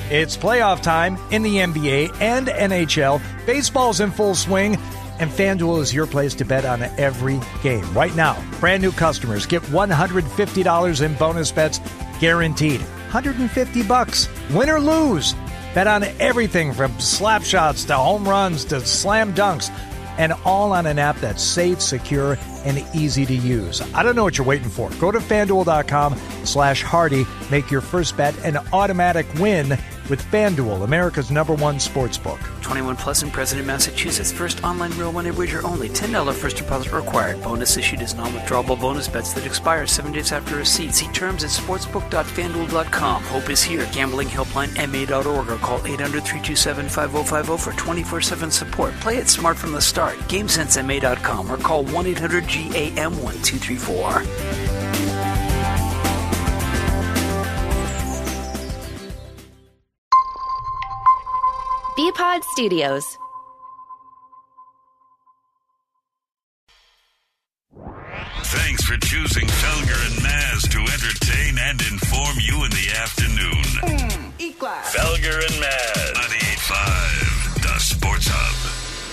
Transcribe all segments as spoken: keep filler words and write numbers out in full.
It's playoff time in the N B A and N H L. Baseball's in full swing, and FanDuel is your place to bet on every game. Right now, brand new customers get one hundred fifty dollars in bonus bets guaranteed. one hundred fifty bucks, win or lose. Bet on everything from slap shots to home runs to slam dunks, and all on an app that's safe, secure, and easy to use. I don't know what you're waiting for. Go to FanDuel.com slash Hardy. Make your first bet an automatic win with FanDuel, America's number one sports book. twenty-one plus and present in Massachusetts. First online real money wager only. ten dollars first deposit required. Bonus issued as non-withdrawable bonus bets that expire seven days after receipt. See terms at sportsbook dot fan duel dot com. Hope is here. Gambling helpline M A dot org or call eight hundred, three two seven, five oh five oh for twenty-four seven support. Play it smart from the start. game sense M A dot com or call one eight hundred G A M one two three four. B-Pod Studios. Thanks for choosing Felger and Maz to entertain and inform you in the afternoon. Mm, E-class. Felger and Maz. ninety-eight point five, The Sports Hub.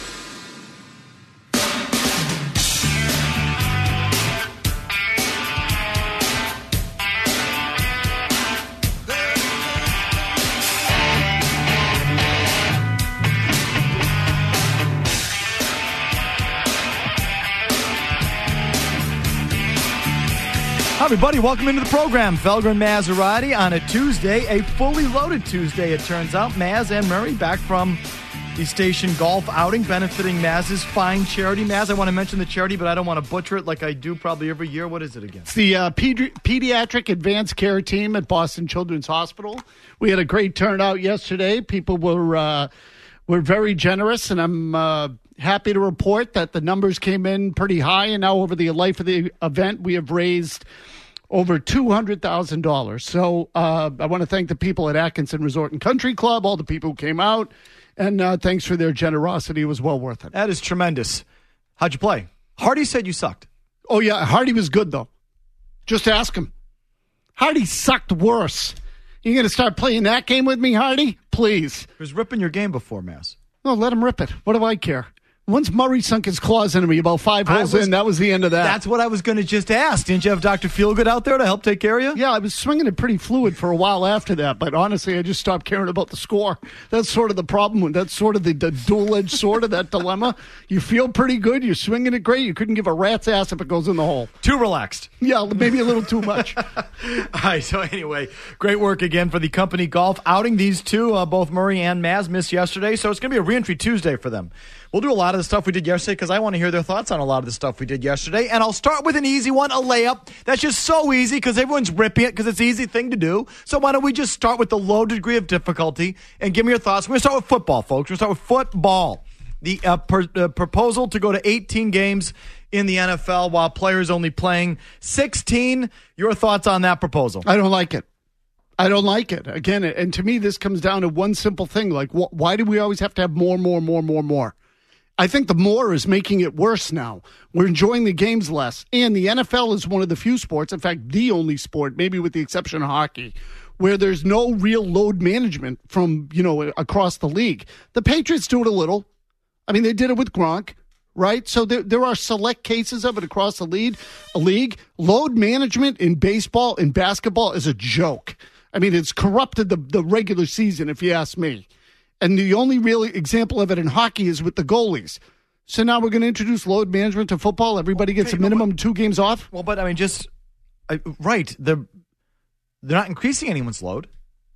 Hi, everybody. Welcome into the program. Felger and Maserati on a Tuesday, a fully loaded Tuesday, it turns out. Maz and Murray back from the station golf outing, benefiting Maz's fine charity. Maz, I want to mention the charity, but I don't want to butcher it like I do probably every year. What is it again? It's the uh, Pedi- Pediatric Advanced Care Team at Boston Children's Hospital. We had a great turnout yesterday. People were uh, were very generous, and I'm uh, happy to report that the numbers came in pretty high, and now over the life of the event, we have raised over two hundred thousand dollars. So uh, I want to thank the people at Atkinson Resort and Country Club, all the people who came out, and uh, thanks for their generosity. It was well worth it. That is tremendous. How'd you play? Hardy said you sucked. Oh, yeah. Hardy was good, though. Just ask him. Hardy sucked worse. You going to start playing that game with me, Hardy? Please. He was ripping your game before, Maz. No, let him rip it. What do I care? Once Murray sunk his claws into me about five holes was, in, that was the end of that. That's what I was going to just ask. Didn't you have Doctor Feelgood out there to help take care of you? Yeah, I was swinging it pretty fluid for a while after that, but honestly, I just stopped caring about the score. That's sort of the problem. That's sort of the, the dual-edged sword of that dilemma. You feel pretty good. You're swinging it great. You couldn't give a rat's ass if it goes in the hole. Too relaxed. Yeah, maybe a little too much. All right, so anyway, great work again for the company golf outing. These two, uh, both Murray and Maz, missed yesterday, so it's going to be a reentry Tuesday for them. We'll do a lot of the stuff we did yesterday because I want to hear their thoughts on a lot of the stuff we did yesterday. And I'll start with an easy one, a layup. That's just so easy because everyone's ripping it because it's an easy thing to do. So why don't we just start with the low degree of difficulty and give me your thoughts. We're going to start with football, folks. We're going to start with football. The uh, per, uh, proposal to go to eighteen games in the N F L while players only playing sixteen. Your thoughts on that proposal? I don't like it. I don't like it. Again, and to me, this comes down to one simple thing. Like, wh- why do we always have to have more, more, more, more, more? I think the more is making it worse now. We're enjoying the games less. And the N F L is one of the few sports, in fact, the only sport, maybe with the exception of hockey, where there's no real load management from, you know, across the league. The Patriots do it a little. I mean, they did it with Gronk, right? So there, there are select cases of it across the league. A league. Load management in baseball and basketball is a joke. I mean, it's corrupted the, the regular season, if you ask me. And the only real example of it in hockey is with the goalies. So now we're going to introduce load management to football. Everybody gets hey, a minimum but, two games off. Well, but I mean, just I, right. They're they're not increasing anyone's load.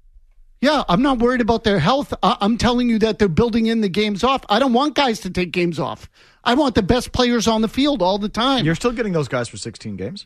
Yeah, I'm not worried about their health. I, I'm telling you that they're building in the games off. I don't want guys to take games off. I want the best players on the field all the time. You're still getting those guys for sixteen games.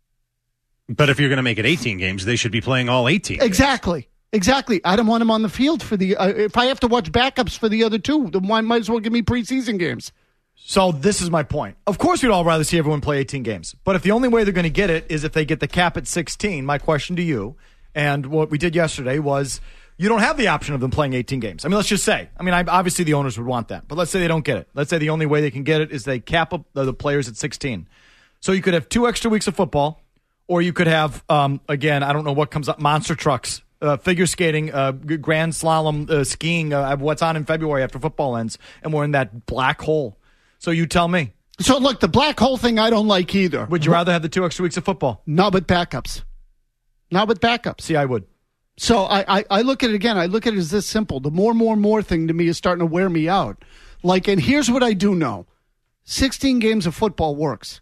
But if you're going to make it eighteen games, they should be playing all eighteen. Exactly. Games. Exactly. I don't want them on the field for the. Uh, if I have to watch backups for the other two, then why might as well give me preseason games. So this is my point. Of course, we'd all rather see everyone play eighteen games. But if the only way they're going to get it is if they get the cap at sixteen, my question to you, and what we did yesterday was, you don't have the option of them playing eighteen games. I mean, let's just say. I mean, I, obviously the owners would want that. But let's say they don't get it. Let's say the only way they can get it is they cap up the, the players at sixteen. So you could have two extra weeks of football, or you could have, um, again, I don't know what comes up, monster trucks uh, figure skating, uh, grand slalom, uh, skiing, uh, what's on in February after football ends, and we're in that black hole. So you tell me. So, look, the black hole thing I don't like either. Would you rather have the two extra weeks of football? Not with backups. Not with backups. See, I would. So I, I, I look at it again. I look at it as this simple. The more, more, more thing to me is starting to wear me out. Like, and here's what I do know. sixteen games of football works.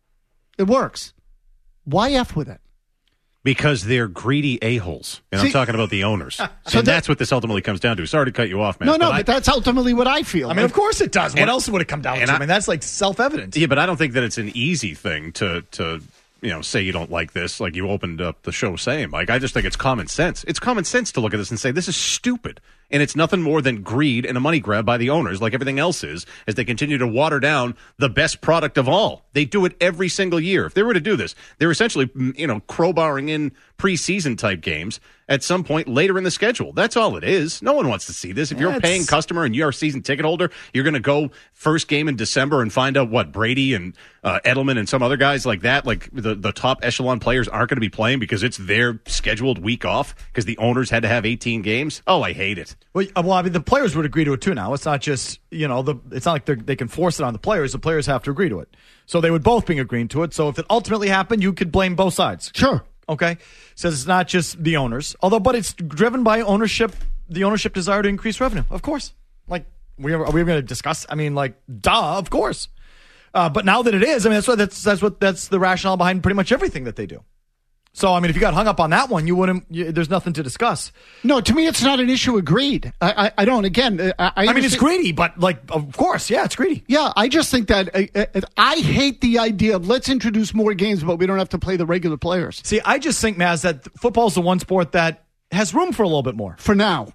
It works. Why F with it? Because they're greedy a-holes. And See, I'm talking about the owners. So that, and that's what this ultimately comes down to. Sorry to cut you off, man. No, no, but, but I, that's ultimately what I feel. I mean, of course it does. What and, else would it come down to? I, I mean, that's like self-evident. Yeah, but I don't think that it's an easy thing to to you know say you don't like this. Like you opened up the show saying, Mike. I just think it's common sense. It's common sense to look at this and say this is stupid. And it's nothing more than greed and a money grab by the owners, like everything else is, as they continue to water down the best product of all. They do it every single year. If they were to do this, they're essentially, you know, crowbarring in preseason type games at some point later in the schedule. That's all it is. No one wants to see this. If you're a paying customer and you're a season ticket holder, you're going to go first game in December and find out what Brady and uh, Edelman and some other guys like that, like the, the top echelon players aren't going to be playing because it's their scheduled week off because the owners had to have eighteen games. Oh, I hate it. Well, well, I mean, the players would agree to it too. Now it's not just you know the. It's not like they they can force it on the players. The players have to agree to it. So they would both be agreeing to it. So if it ultimately happened, you could blame both sides. Sure. Okay. Says it's not just the owners, although, but it's driven by ownership. The ownership desire to increase revenue, of course. Like we are, are we going to discuss? I mean, like, duh, of course. Uh, but now that it is, I mean, that's what that's that's what that's the rationale behind pretty much everything that they do. So, I mean, if you got hung up on that one, you wouldn't. You, there's nothing to discuss. No, to me, it's not an issue of greed. I, I, I don't. Again, I, I, I mean, it's greedy, but like, of course, yeah, it's greedy. Yeah, I just think that uh, I hate the idea of let's introduce more games, but we don't have to play the regular players. See, I just think, Maz, that football's the one sport that has room for a little bit more for now.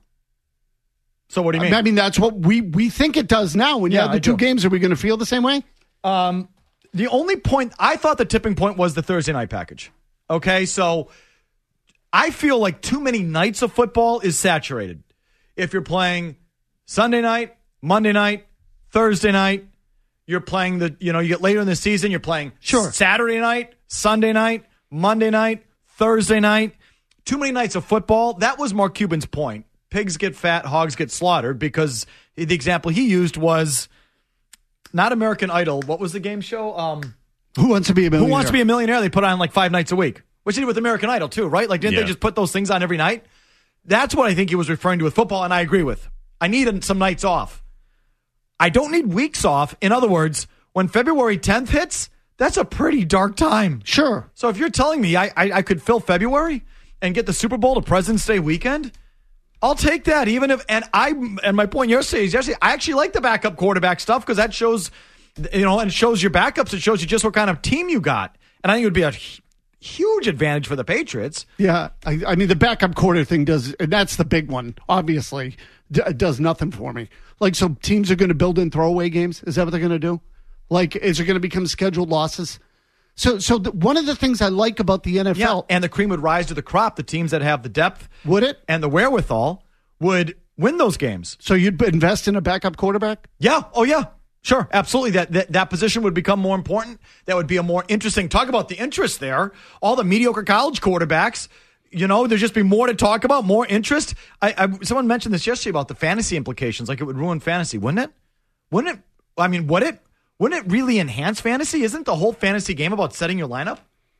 So, what do you mean? I mean, that's what we we think it does now. When you yeah, have the I two do. games, are we going to feel the same way? Um, the only point I thought the tipping point was the Thursday night package. Okay, so. I feel like too many nights of football is saturated. If you're playing Sunday night, Monday night, Thursday night, you're playing the, you know, you get later in the season, you're playing sure. Saturday night, Sunday night, Monday night, Thursday night. Too many nights of football. That was Mark Cuban's point. Pigs get fat, hogs get slaughtered, because the example he used was not American Idol. What was the game show? Um, Who Wants to Be a Millionaire? Who Wants to Be a Millionaire? They put on like five nights a week. Which they did with American Idol, too, right? Like, didn't yeah. they just put those things on every night? That's what I think he was referring to with football, and I agree with. I need some nights off. I don't need weeks off. In other words, when February tenth hits, that's a pretty dark time. Sure. So if you're telling me I, I, I could fill February and get the Super Bowl to President's Day weekend, I'll take that. Even if, and I, and my point yesterday is yesterday, I actually like the backup quarterback stuff because that shows, you know, and it shows your backups. It shows you just what kind of team you got. And I think it would be a huge advantage for the Patriots. Yeah, I, I mean, the backup quarter thing does, and that's the big one, obviously, d- does nothing for me. Like, so teams are going to build in throwaway games? Is that what they're going to do? Like, is it going to become scheduled losses? So, so the, one of the things I like about the N F L... Yeah, and the cream would rise to the crop. The teams that have the depth... Would it? And the wherewithal would win those games. So you'd invest in a backup quarterback? Yeah. Oh, yeah. Sure, absolutely. That, that that position would become more important. That would be a more interesting. Talk about the interest there. All the mediocre college quarterbacks, you know, there'd just be more to talk about, more interest. I, I someone mentioned this yesterday about the fantasy implications. Like it would ruin fantasy, wouldn't it? Wouldn't it? I mean, would it? Wouldn't it really enhance fantasy? Isn't the whole fantasy game about setting your lineup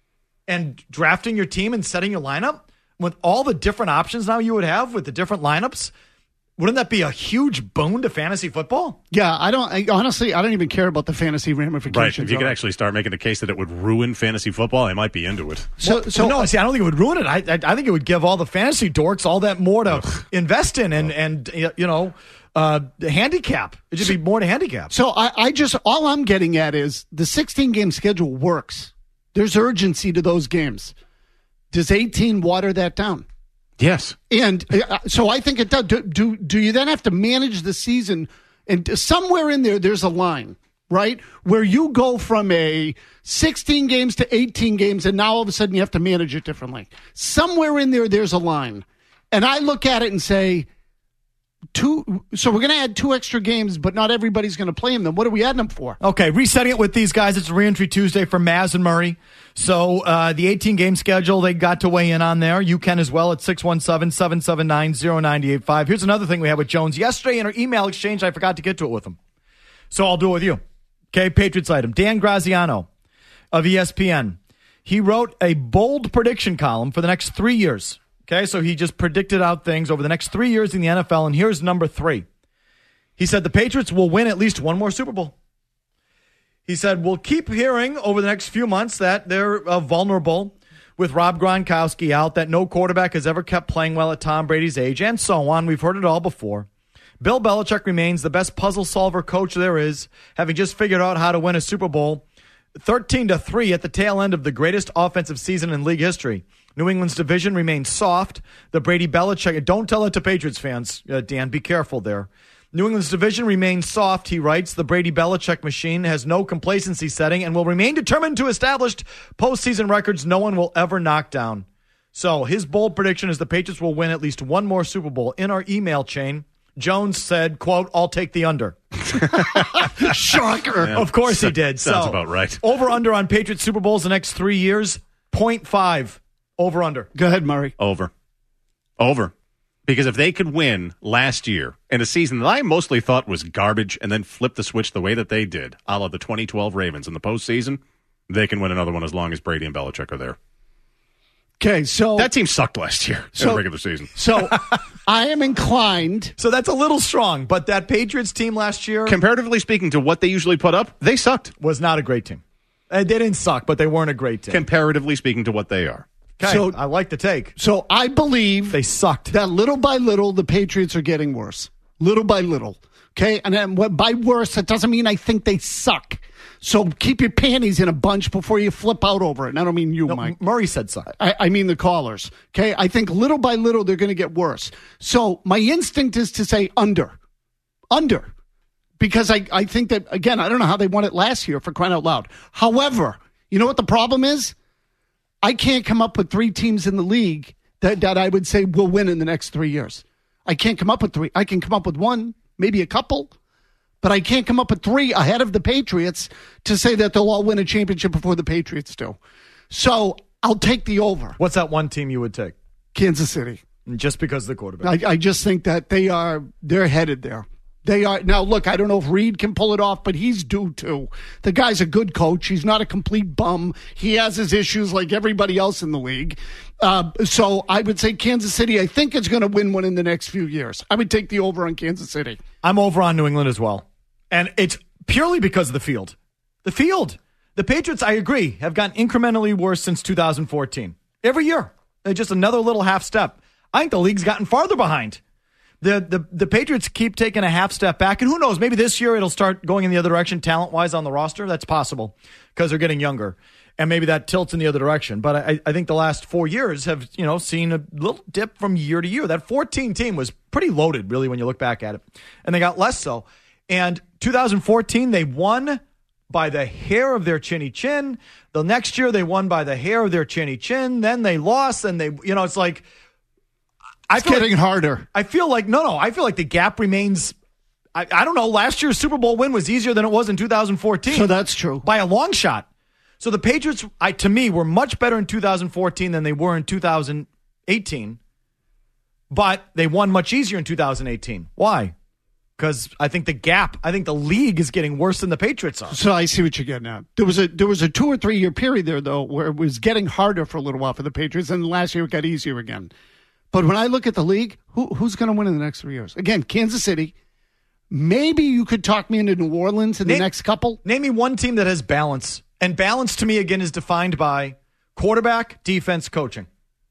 and drafting your team and setting your lineup with all the different options now you would have with the different lineups? Wouldn't that be a huge boon to fantasy football? Yeah, I don't. I, honestly, I don't even care about the fantasy ramifications. Right. If you could actually start making the case that it would ruin fantasy football, I might be into it. So, well, so no, see, I don't think it would ruin it. I, I, I think it would give all the fantasy dorks all that more to Ugh. invest in and, and you know, uh, the handicap. It should so, be more to handicap. So I, I just, all I'm getting at is the sixteen-game schedule works. There's urgency to those games. Does eighteen water that down? Yes. And uh, so I think it does. Do, do, do you then have to manage the season? And somewhere in there, there's a line, right? Where you go from a sixteen games to eighteen games, and now all of a sudden you have to manage it differently. Somewhere in there, there's a line. And I look at it and say, two. So we're going to add two extra games, but not everybody's going to play them. Then what are we adding them for? Okay, resetting it with these guys. It's Reentry Tuesday for Maz and Murray. So uh, the eighteen-game schedule, they got to weigh in on there. You can as well at six one seven, seven seven nine, zero nine eight five. Here's another thing we had with Jones. Yesterday in our email exchange, I forgot to get to it with him. So I'll do it with you. Okay, Patriots item. Dan Graziano of E S P N. He wrote a bold prediction column for the next three years. Okay, so he just predicted out things over the next three years in the N F L, and here's number three. He said the Patriots will win at least one more Super Bowl. He said, we'll keep hearing over the next few months that they're uh, vulnerable with Rob Gronkowski out, that no quarterback has ever kept playing well at Tom Brady's age, and so on. We've heard it all before. Bill Belichick remains the best puzzle solver coach there is, having just figured out how to win a Super Bowl thirteen to three at the tail end of the greatest offensive season in league history. New England's division remains soft. The Brady Belichick, don't tell it to Patriots fans, uh, Dan, be careful there. New England's division remains soft, he writes. The Brady Belichick machine has no complacency setting and will remain determined to establish postseason records no one will ever knock down. So his bold prediction is the Patriots will win at least one more Super Bowl. In our email chain, Jones said, quote, I'll take the under. Shocker. Yeah. Of course he did. Sounds so, about right. Over under on Patriots Super Bowls the next three years, point five. Over under. Go ahead, Murray. Over. Over. Because if they could win last year in a season that I mostly thought was garbage and then flip the switch the way that they did, a la the twenty twelve Ravens in the postseason, they can win another one as long as Brady and Belichick are there. Okay, so that team sucked last year so, in the regular season. So I am inclined. So that's a little strong, but that Patriots team last year, comparatively speaking to what they usually put up, they sucked. Was not a great team. They didn't suck, but they weren't a great team. Comparatively speaking to what they are. Okay, so I like the take. So I believe they sucked. That little by little, the Patriots are getting worse. Little by little. Okay? And then by worse, that doesn't mean I think they suck. So keep your panties in a bunch before you flip out over it. And I don't mean you, no, Mike. Murray said suck. I, I mean the callers. Okay? I think little by little, they're going to get worse. So my instinct is to say under. Under. Because I, I think that, again, I don't know how they won it last year, for crying out loud. However, you know what the problem is? I can't come up with three teams in the league that, that I would say will win in the next three years. I can't come up with three. I can come up with one, maybe a couple, but I can't come up with three ahead of the Patriots to say that they'll all win a championship before the Patriots do. So I'll take the over. What's that one team you would take? Kansas City. Just because of the quarterback. I, I just think that they are, they're headed there. They are now. Look, I don't know if Reed can pull it off, but he's due to. The guy's a good coach. He's not a complete bum. He has his issues like everybody else in the league. Uh, so I would say Kansas City. I think is going to win one in the next few years. I would take the over on Kansas City. I'm over on New England as well, and it's purely because of the field. The field. The Patriots, I agree, have gotten incrementally worse since two thousand fourteen. Every year, they're just another little half step. I think the league's gotten farther behind. The, the the Patriots keep taking a half step back, and who knows, maybe this year it'll start going in the other direction talent-wise on the roster. That's possible because they're getting younger, and maybe that tilts in the other direction. But I, I think the last four years have, you know, seen a little dip from year to year. That fourteen team was pretty loaded, really, when you look back at it, and they got less so. And two thousand fourteen, they won by the hair of their chinny chin. The next year, they won by the hair of their chinny chin. Then they lost, and they, you know, it's like. It's getting like, harder. I feel like, no, no, I feel like the gap remains, I, I don't know, last year's Super Bowl win was easier than it was in two thousand fourteen. So that's true. By a long shot. So the Patriots, I, to me, were much better in two thousand fourteen than they were in two thousand eighteen. But they won much easier in two thousand eighteen. Why? Because I think the gap, I think the league is getting worse than the Patriots are. So I see what you're getting at. There was a there was a two or three year period there, though, where it was getting harder for a little while for the Patriots, and last year it got easier again. But when I look at the league, who, who's going to win in the next three years? Again, Kansas City. Maybe you could talk me into New Orleans in name, the next couple. Name me one team that has balance. And balance to me, again, is defined by quarterback, defense, coaching.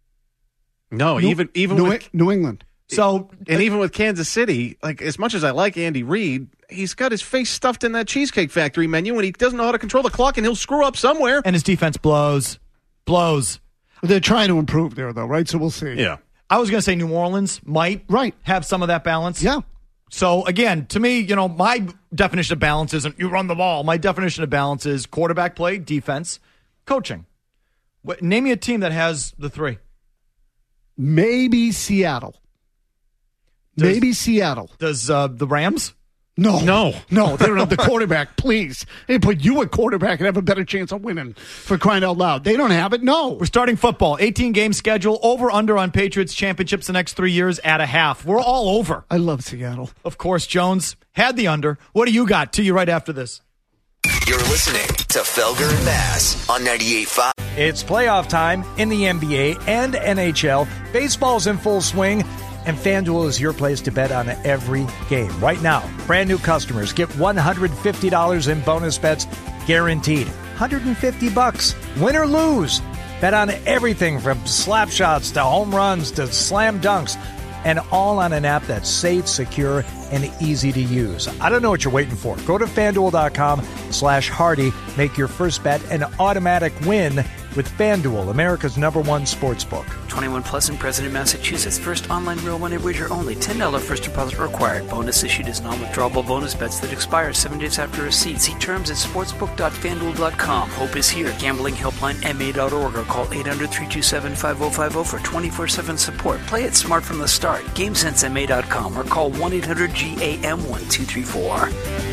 No, New, even even New, with New England. So and uh, even with Kansas City, like as much as I like Andy Reid, he's got his face stuffed in that Cheesecake Factory menu, and he doesn't know how to control the clock, and he'll screw up somewhere. And his defense blows, blows. They're trying to improve there, though, right? So we'll see. Yeah. I was going to say New Orleans might right. have some of that balance. Yeah. So, again, to me, you know, my definition of balance isn't you run the ball. My definition of balance is quarterback play, defense, coaching. What, name me a team that has the three. Maybe Seattle. Does, Maybe Seattle. Does uh, the Rams? No. No. No, they don't have the quarterback, please. They put you at quarterback and have a better chance of winning, for crying out loud. They don't have it? No. We're starting football. eighteen-game schedule, over-under on Patriots championships the next three years at a half. We're all over. I love Seattle. Of course, Jones had the under. What do you got? To you right after this. You're listening to Felger and Bass on ninety-eight point five. It's playoff time in the N B A and N H L. Baseball's in full swing, and FanDuel is your place to bet on every game. Right now, brand new customers get one hundred fifty dollars in bonus bets guaranteed. one hundred fifty bucks, win or lose. Bet on everything from slap shots to home runs to slam dunks, and all on an app that's safe, secure, and easy to use. I don't know what you're waiting for. Go to FanDuel.com slash Hardy. Make your first bet an automatic win with FanDuel, America's number one sports book. twenty-one plus in President, Massachusetts. First online real money wager only. ten dollars first deposit required. Bonus issued as non-withdrawable bonus bets that expire seven days after receipt. See terms at sportsbook dot fanduel dot com. Hope is here. Gambling helpline M A dot org or call eight hundred, three two seven, five oh five oh for twenty-four seven support. Play it smart from the start. game sense M A dot com or call one eight hundred G A M one two three four.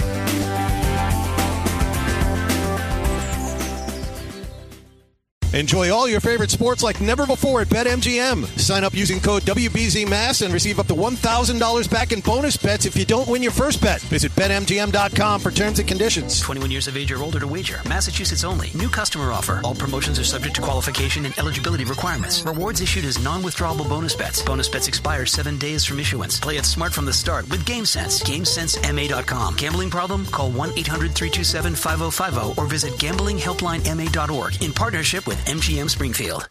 Enjoy all your favorite sports like never before at BetMGM. Sign up using code W B Z M A S and receive up to one thousand dollars back in bonus bets if you don't win your first bet. Visit Bet M G M dot com for terms and conditions. twenty-one years of age or older to wager. Massachusetts only. New customer offer. All promotions are subject to qualification and eligibility requirements. Rewards issued as non-withdrawable bonus bets. Bonus bets expire seven days from issuance. Play it smart from the start with GameSense. game sense M A dot com. Gambling problem? Call one eight hundred, three two seven, five oh five oh or visit gambling helpline M A dot org in partnership with M G M Springfield.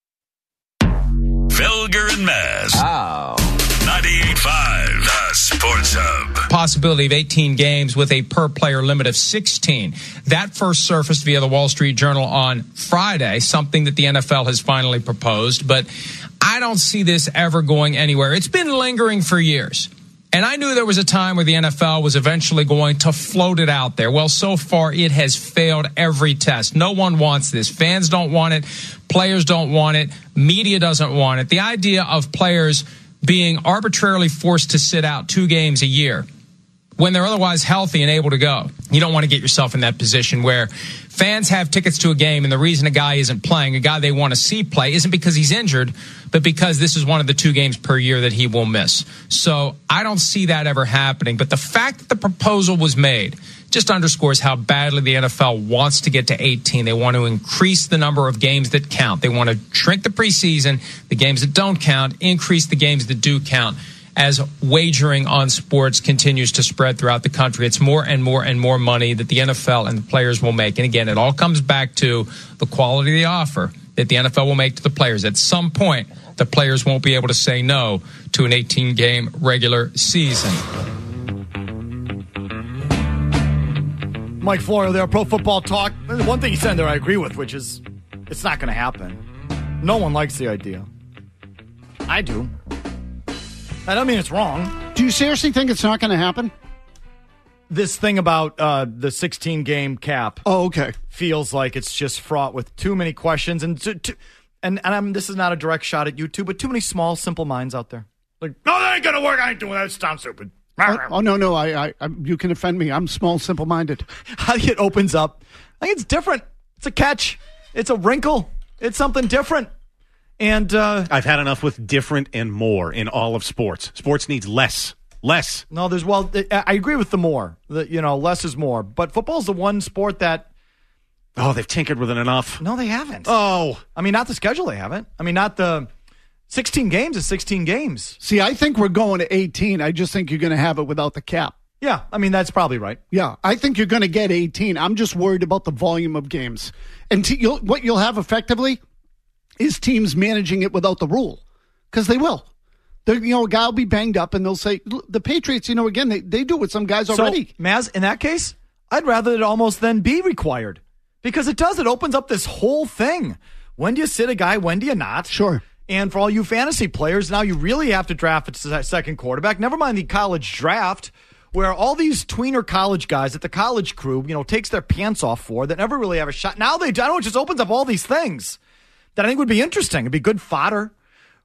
Felger and Maz. Oh. ninety-eight point five, the Sports Hub. Possibility of eighteen games with a per-player limit of sixteen. That first surfaced via the Wall Street Journal on Friday, something that the N F L has finally proposed. But I don't see this ever going anywhere. It's been lingering for years. And I knew there was a time where the N F L was eventually going to float it out there. Well, so far it has failed every test. No one wants this. Fans don't want it. Players don't want it. Media doesn't want it. The idea of players being arbitrarily forced to sit out two games a year when they're otherwise healthy and able to go. You don't want to get yourself in that position where fans have tickets to a game and the reason a guy isn't playing, a guy they want to see play, isn't because he's injured, but because this is one of the two games per year that he will miss. So I don't see that ever happening. But the fact that the proposal was made just underscores how badly the N F L wants to get to eighteen. They want to increase the number of games that count. They want to shrink the preseason, the games that don't count, increase the games that do count. As wagering on sports continues to spread throughout the country, it's more and more and more money that the N F L and the players will make. And again, it all comes back to the quality of the offer that the N F L will make to the players. At some point, the players won't be able to say no to an eighteen-game regular season. Mike Florio there, Pro Football Talk. One thing he said there I agree with, which is it's not going to happen. No one likes the idea. I do. I don't mean it's wrong. Do you seriously think it's not going to happen? This thing about uh, the sixteen-game cap. Oh, okay. Feels like it's just fraught with too many questions. And to, to, and, and I'm, this is not a direct shot at you two, but too many small, simple minds out there. Like, no, that ain't going to work. I ain't doing that. It sounds stupid. Oh, oh no, no. I, I, I, you can offend me. I'm small, simple-minded. How it opens up. I think it's different. It's a catch. It's a wrinkle. It's something different. And uh, I've had enough with different and more in all of sports. Sports needs less. Less. No, there's, well, I agree with the more. The, you know, less is more. But football's the one sport that. Oh, they've tinkered with it enough. No, they haven't. Oh. I mean, not the schedule, they haven't. I mean, not the. sixteen games is sixteen games. See, I think we're going to eighteen. I just think you're going to have it without the cap. Yeah, I mean, that's probably right. Yeah, I think you're going to get eighteen. I'm just worried about the volume of games. And t- you'll, what you'll have effectively is teams managing it without the rule. Because they will. They're, you know, a guy will be banged up and they'll say, the Patriots, you know, again, they, they do it with some guys already. So, Maz, in that case, I'd rather it almost then be required. Because it does. It opens up this whole thing. When do you sit a guy? When do you not? Sure. And for all you fantasy players, now you really have to draft a second quarterback. Never mind the college draft, where all these tweener college guys that the college crew, you know, takes their pants off for that never really have a shot. Now they, I don't know, it just opens up all these things that I think would be interesting. It'd be good fodder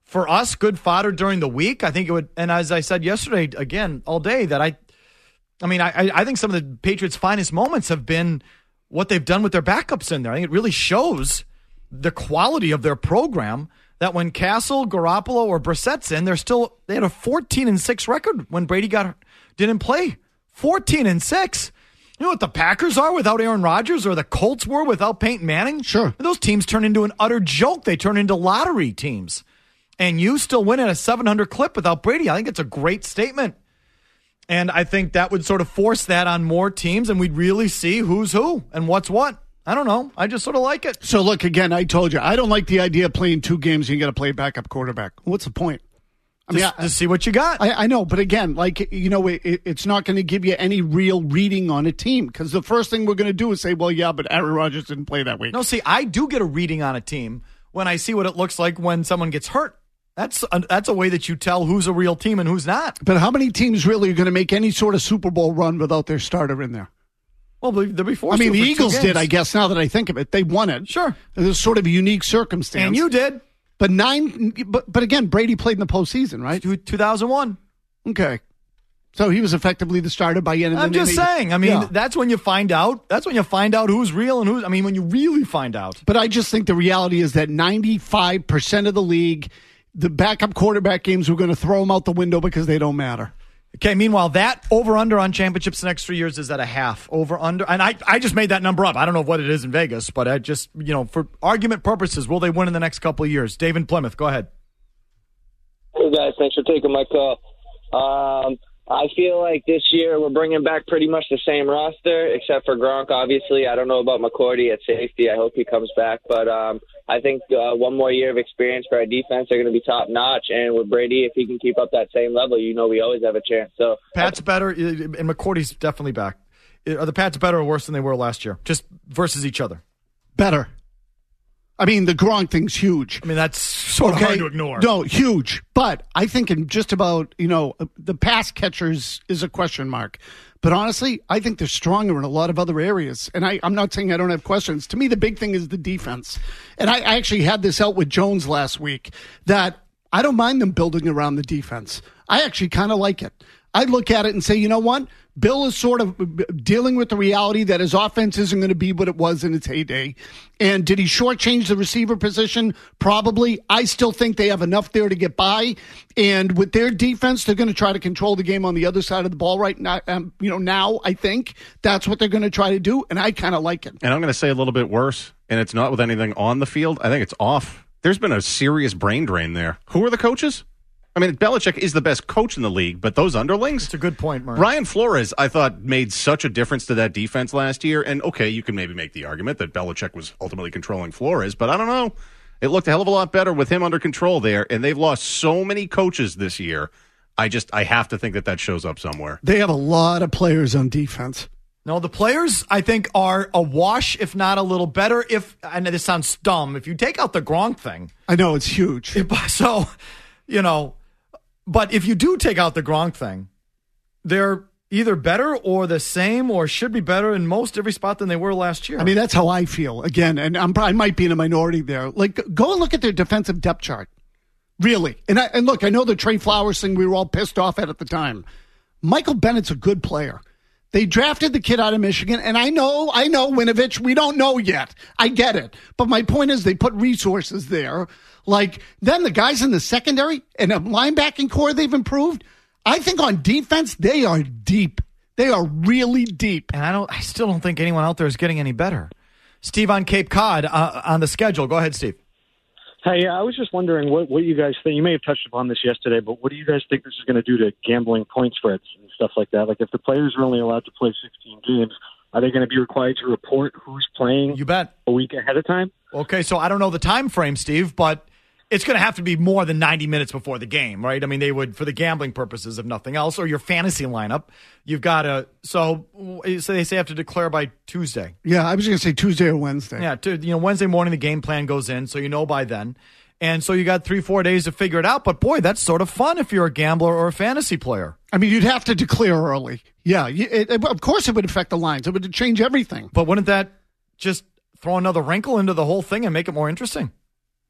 for us, good fodder during the week. I think it would, and as I said yesterday, again, all day, that I, I mean, I, I think some of the Patriots' finest moments have been what they've done with their backups in there. I think it really shows the quality of their program that when Castle, Garoppolo, or Brissett's in, they're still, they had a fourteen and six record when Brady got didn't play. fourteen and six. You know what the Packers are without Aaron Rodgers, or the Colts were without Peyton Manning? Sure. Those teams turn into an utter joke. They turn into lottery teams. And you still win at a seven hundred clip without Brady. I think it's a great statement. And I think that would sort of force that on more teams, and we'd really see who's who and what's what. I don't know. I just sort of like it. So, look, again, I told you, I don't like the idea of playing two games and you got to play backup quarterback. What's the point? I just, mean, I, just see what you got. I, I know, but again, like, you know, it, it's not going to give you any real reading on a team, because the first thing we're going to do is say, well, yeah, but Aaron Rodgers didn't play that week. No, see, I do get a reading on a team when I see what it looks like when someone gets hurt. That's a, that's a way that you tell who's a real team and who's not. But how many teams really are going to make any sort of Super Bowl run without their starter in there? Well, they'll be forced I mean, to the for Eagles two did, I guess, now that I think of it. They won it. Sure. It was sort of a unique circumstance. And you did. But nine, but but again, Brady played in the postseason, right? two thousand one. Okay. So he was effectively the starter by the end of the I'm just they, saying. I mean, yeah. that's when you find out. That's when you find out who's real and who's, I mean, when you really find out. But I just think the reality is that ninety-five percent of the league, the backup quarterback games, we're going to throw them out the window because they don't matter. Okay, meanwhile, that over-under on championships the next three years is at a half. Over-under. And I, I just made that number up. I don't know what it is in Vegas, but I just, you know, for argument purposes, will they win in the next couple of years? Dave in Plymouth, go ahead. Hey, guys. Thanks for taking my call. Um, I feel like this year we're bringing back pretty much the same roster, except for Gronk, obviously. I don't know about McCourty at safety. I hope he comes back. But um, I think uh, one more year of experience for our defense. They're going to be top-notch. And with Brady, if he can keep up that same level, you know we always have a chance. So Pat's better, and McCourty's definitely back. Are the Pats better or worse than they were last year, just versus each other? Better. I mean, the Gronk thing's huge. I mean, that's sort of okay? hard to ignore. No, huge. But I think in just about, you know, the pass catchers is a question mark. But honestly, I think they're stronger in a lot of other areas. And I, I'm not saying I don't have questions. To me, the big thing is the defense. And I, I actually had this out with Jones last week, that I don't mind them building around the defense. I actually kind of like it. I look at it and say, you know what? Bill is sort of dealing with the reality that his offense isn't going to be what it was in its heyday. And did he shortchange the receiver position? Probably. I still think they have enough there to get by. And with their defense, they're going to try to control the game on the other side of the ball right now. Um, you know, now I think that's what they're going to try to do. And I kind of like it. And I'm going to say a little bit worse, and it's not with anything on the field. I think it's off. There's been a serious brain drain there. Who are the coaches? I mean, Belichick is the best coach in the league, but those underlings? It's a good point, Mark. Brian Flores, I thought, made such a difference to that defense last year. And, okay, you can maybe make the argument that Belichick was ultimately controlling Flores, but I don't know. It looked a hell of a lot better with him under control there, and they've lost so many coaches this year. I just, I have to think that that shows up somewhere. They have a lot of players on defense. No, the players, I think, are a wash, if not a little better. If, I know this sounds dumb, if you take out the Gronk thing. I know, it's huge. It, so, you know... But if you do take out the Gronk thing, they're either better or the same or should be better in most every spot than they were last year. I mean, that's how I feel. Again, and I'm, I might be in a minority there. Like, go and look at their defensive depth chart. Really. And, I, and look, I know the Trey Flowers thing we were all pissed off at at the time. Michael Bennett's a good player. They drafted the kid out of Michigan, and I know, I know, Winovich, we don't know yet. I get it. But my point is they put resources there. Like, then the guys in the secondary and a linebacking core they've improved. I think on defense, they are deep. They are really deep. And I don't. I still don't think anyone out there is getting any better. Steve on Cape Cod uh, on the schedule. Go ahead, Steve. Hey, I was just wondering what, what you guys think. You may have touched upon this yesterday, but what do you guys think this is going to do to gambling point spreads and stuff like that? Like, if the players are only allowed to play sixteen games, are they going to be required to report who's playing? You bet. A week ahead of time? Okay, so I don't know the time frame, Steve, but it's going to have to be more than ninety minutes before the game, right? I mean, they would, for the gambling purposes, if nothing else, or your fantasy lineup, you've got to, so, so they say have to declare by Tuesday. Yeah, I was going to say Tuesday or Wednesday. Yeah, to, you know, Wednesday morning the game plan goes in, so you know by then. And so you got three, four days to figure it out. But, boy, that's sort of fun if you're a gambler or a fantasy player. I mean, you'd have to declare early. Yeah, it, it, of course it would affect the lines. It would change everything. But wouldn't that just throw another wrinkle into the whole thing and make it more interesting?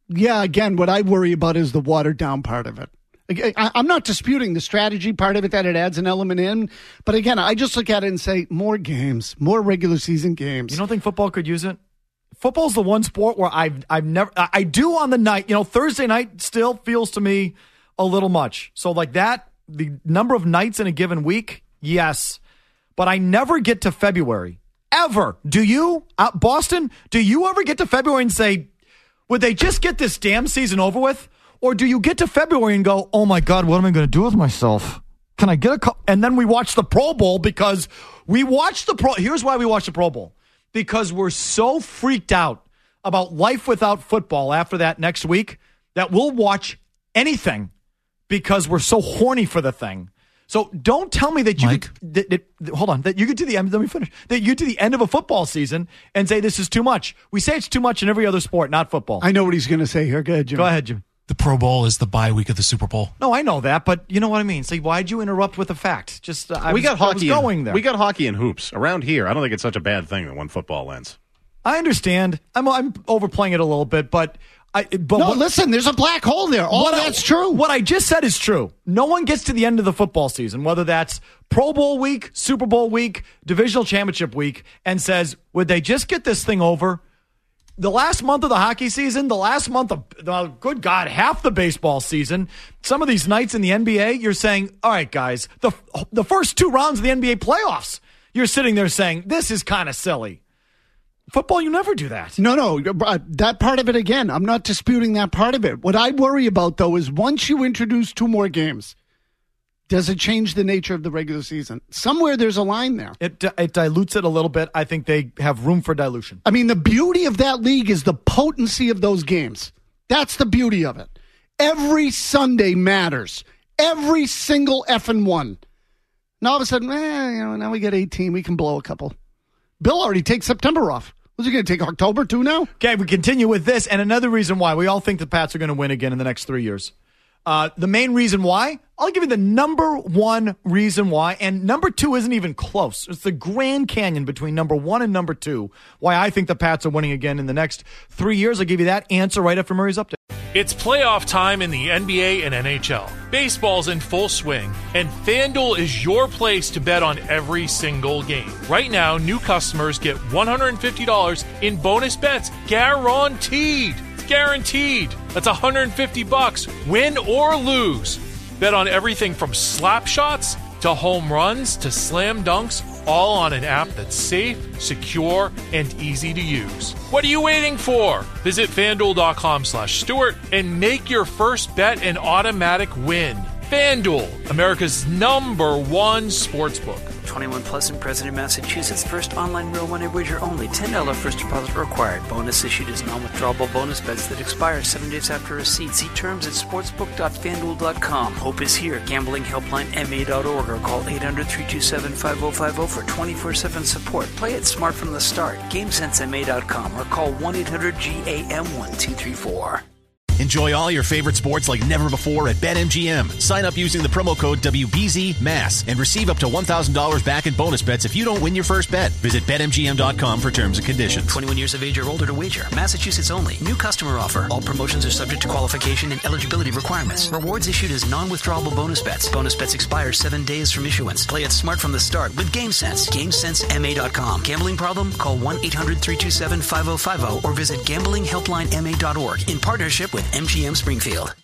Yeah, again, what I worry about is the watered down part of it. I, I'm not disputing the strategy part of it, that it adds an element in. But again, I just look at it and say, more games, more regular season games. You don't think football could use it? Football's the one sport where I've I've never I do on the night. You know, Thursday night still feels to me a little much. So like that, the number of nights in a given week, yes. But I never get to February. Ever. Do you? Uh, Boston, do you ever get to February and say, would they just get this damn season over with? Or do you get to February and go, oh my God, what am I going to do with myself? Can I get a couple? And then we watch the Pro Bowl because we watch the Pro. Here's why we watch the Pro Bowl. Because we're so freaked out about life without football after that next week that we'll watch anything because we're so horny for the thing. So don't tell me that you Mike? could, that, that, hold on, that you get to the end, let me finish, that you get to the end of a football season and say this is too much. We say it's too much in every other sport, not football. I know what he's going to say here. Go ahead, Jimmy. Go ahead, Jimmy. The Pro Bowl is the bye week of the Super Bowl. No, I know that, but you know what I mean. So why'd you interrupt with a fact? Just uh, I we was, got hockey. I was going and, there. We got hockey and hoops around here. I don't think it's such a bad thing that when football ends. I understand. I'm I'm overplaying it a little bit, but I. But no, what, listen. There's a black hole there. All that's I, true. What I just said is true. No one gets to the end of the football season, whether that's Pro Bowl week, Super Bowl week, divisional championship week, and says, "Would they just get this thing over?" The last month of the hockey season, the last month of, uh, good God, half the baseball season, some of these nights in the N B A, you're saying, all right, guys, the the first two rounds of the N B A playoffs, you're sitting there saying, this is kind of silly. Football, you never do that. No, no, uh, that part of it, again, I'm not disputing that part of it. What I worry about, though, is once you introduce two more games, does it change the nature of the regular season? Somewhere there's a line there. It it dilutes it a little bit. I think they have room for dilution. I mean, the beauty of that league is the potency of those games. That's the beauty of it. Every Sunday matters. Every single effing one. Now all of a sudden, eh, you know, now we get eighteen. We can blow a couple. Bill already takes September off. Was he going to take October too now? Okay, we continue with this. And another reason why we all think the Pats are going to win again in the next three years. Uh, the main reason why, I'll give you the number one reason why, and number two isn't even close. It's the Grand Canyon between number one and number two, why I think the Pats are winning again in the next three years. I'll give you that answer right after Murray's update. It's playoff time in the N B A and N H L. Baseball's in full swing, and FanDuel is your place to bet on every single game. Right now, new customers get one hundred fifty dollars in bonus bets guaranteed. Guaranteed. That's one hundred fifty bucks, win or lose. Bet on everything from slap shots to home runs to slam dunks, all on an app that's safe, secure, and easy to use. What are you waiting for? Visit FanDuel.com slash Stewart and make your first bet an automatic win. FanDuel, America's number one sportsbook. twenty-one plus and present in Massachusetts. First online real money wager only. ten dollars first deposit required. Bonus issued as non-withdrawable bonus bets that expire seven days after receipt. See terms at sportsbook dot fanduel dot com. Hope is here. Gambling helpline M A dot org or call eight hundred, three two seven, five oh five oh for twenty-four seven support. Play it smart from the start. game sense M A dot com or call one eight hundred G A M one two three four. Enjoy all your favorite sports like never before at BetMGM. Sign up using the promo code W B Z M A S and receive up to one thousand dollars back in bonus bets if you don't win your first bet. Visit Bet M G M dot com for terms and conditions. twenty-one years of age or older to wager. Massachusetts only. New customer offer. All promotions are subject to qualification and eligibility requirements. Rewards issued as non-withdrawable bonus bets. Bonus bets expire seven days from issuance. Play it smart from the start with GameSense. game sense M A dot com. Gambling problem? Call one eight hundred, three two seven, five oh five oh or visit gambling helpline M A dot org in partnership with M G M Springfield.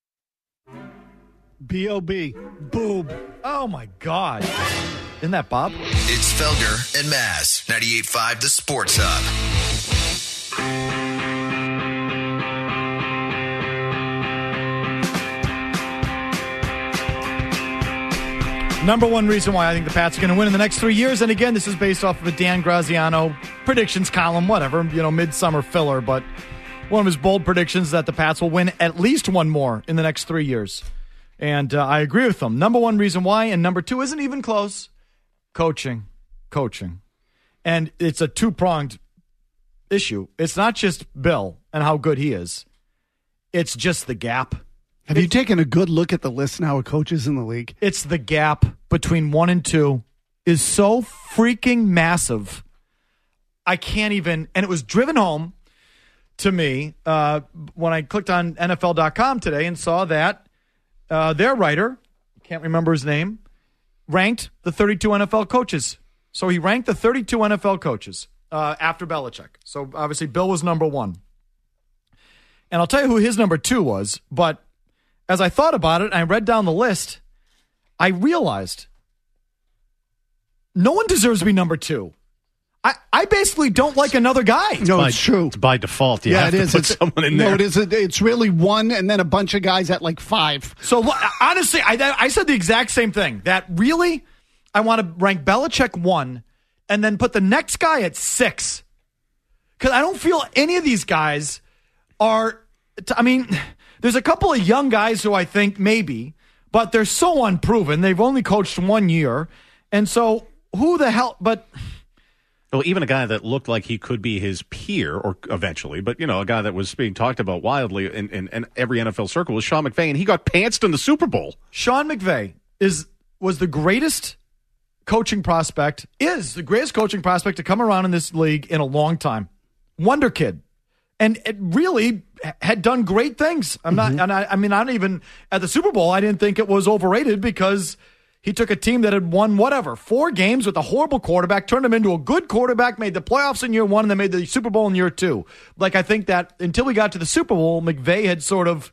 B O B. Boob. Oh, my God. Isn't that Bob? It's Felger and Maz, ninety-eight point five The Sports Hub. Number one reason why I think the Pats are going to win in the next three years. And again, this is based off of a Dan Graziano predictions column, whatever, you know, midsummer filler. But one of his bold predictions that the Pats will win at least one more in the next three years. And uh, I agree with him. Number one reason why, and number two isn't even close. Coaching. Coaching. And it's a two-pronged issue. It's not just Bill and how good he is. It's just the gap. Have you taken a good look at the list now of coaches in the league? It's the gap between one and two is so freaking massive. I can't even, and it was driven home. to me uh, when I clicked on N F L dot com today and saw that uh, their writer, can't remember his name, ranked the thirty-two N F L coaches. So he ranked the thirty-two N F L coaches uh, after Belichick. So obviously Bill was number one. And I'll tell you who his number two was, but as I thought about it and I read down the list, I realized no one deserves to be number two. I, I basically don't like another guy. No, by, it's true. It's by default. You yeah, have it to is. put It's, someone in no, there. it is. It's really one and then a bunch of guys at like five. So honestly, I, I said the exact same thing. That really, I want to rank Belichick one and then put the next guy at six. Because I don't feel any of these guys are, I mean, there's a couple of young guys who I think maybe, but they're so unproven. They've only coached one year. And so who the hell, but... Well, even a guy that looked like he could be his peer, or eventually, but, you know, a guy that was being talked about wildly in, in, in every N F L circle was Sean McVay, and he got pantsed in the Super Bowl. Sean McVay is was the greatest coaching prospect, is the greatest coaching prospect to come around in this league in a long time. Wonder kid. And it really had done great things. I'm not, and I, I mean, I don't even, at the Super Bowl, I didn't think it was overrated because he took a team that had won whatever, four games with a horrible quarterback, turned him into a good quarterback, made the playoffs in year one, and then made the Super Bowl in year two. Like, I think that until we got to the Super Bowl, McVay had sort of,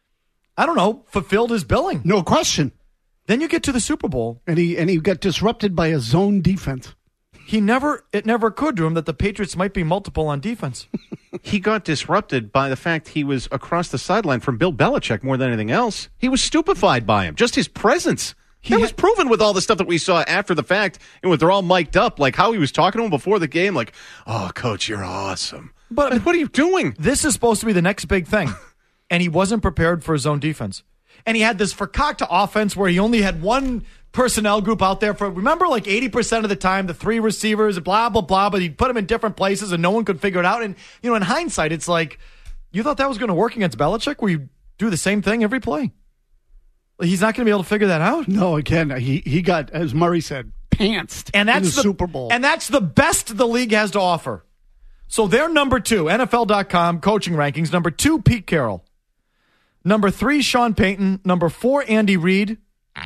I don't know, fulfilled his billing. No question. Then you get to the Super Bowl. And he and he got disrupted by a zone defense. He never, it never occurred to him that the Patriots might be multiple on defense. He got disrupted by the fact he was across the sideline from Bill Belichick more than anything else. He was stupefied by him, just his presence. He that was proven with all the stuff that we saw after the fact, and with they're all mic'd up, like how he was talking to him before the game, like, "Oh, Coach, you're awesome." But like, what are you doing? This is supposed to be the next big thing, and he wasn't prepared for his own defense. And he had this fakakta offense where he only had one personnel group out there for, remember, like eighty percent of the time, the three receivers, blah, blah, blah, but he'd put them in different places and no one could figure it out. And, you know, in hindsight, it's like, you thought that was going to work against Belichick where you do the same thing every play? He's not going to be able to figure that out. No, again, he he got, as Murray said, pantsed and that's in the, the Super Bowl. And that's the best the league has to offer. So they're number two, N F L dot com coaching rankings. Number two, Pete Carroll. Number three, Sean Payton. Number four, Andy Reid.